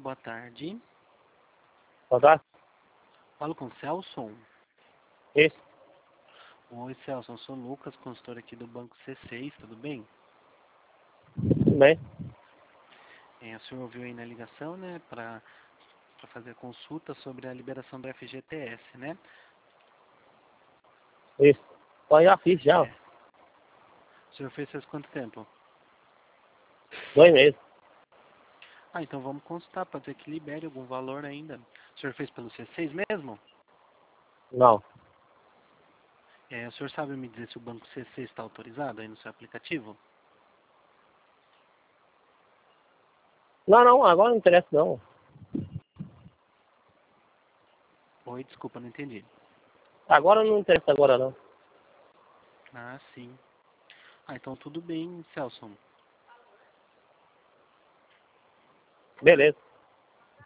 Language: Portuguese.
boa tarde. Boa tarde. Falo com o Celso. Isso. Oi, Celso, eu sou o Lucas, consultor aqui do Banco C6, tudo bem? Tudo bem. O senhor ouviu aí na ligação, né, para fazer a consulta sobre a liberação do FGTS, né? Isso. Só já fiz já. O senhor fez faz quanto tempo? 2 meses. Então vamos consultar, pode ser que libere algum valor ainda. O senhor fez pelo C6 mesmo? Não. O senhor sabe me dizer se o Banco C6 está autorizado aí no seu aplicativo? Não, agora não interessa não. Oi, desculpa, não entendi. Agora não interessa agora não. Ah, sim. Então tudo bem, Celso. Beleza.